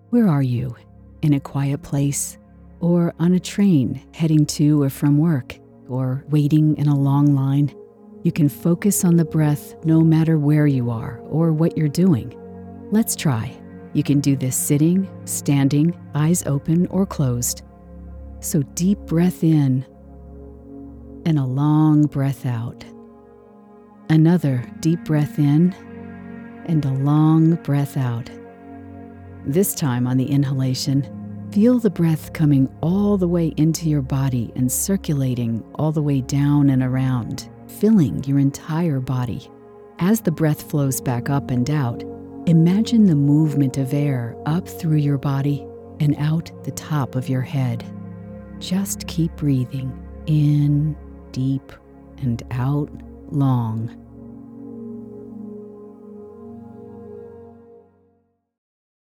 Where are you? In a quiet place? Or on a train heading to or from work? Or waiting in a long line? You can focus on the breath no matter where you are or what you're doing. Let's try. You can do this sitting, standing, eyes open or closed. So deep breath in and a long breath out. Another deep breath in and a long breath out. This time on the inhalation, feel the breath coming all the way into your body and circulating all the way down and around, filling your entire body. As the breath flows back up and out, imagine the movement of air up through your body and out the top of your head. Just keep breathing in deep and out long.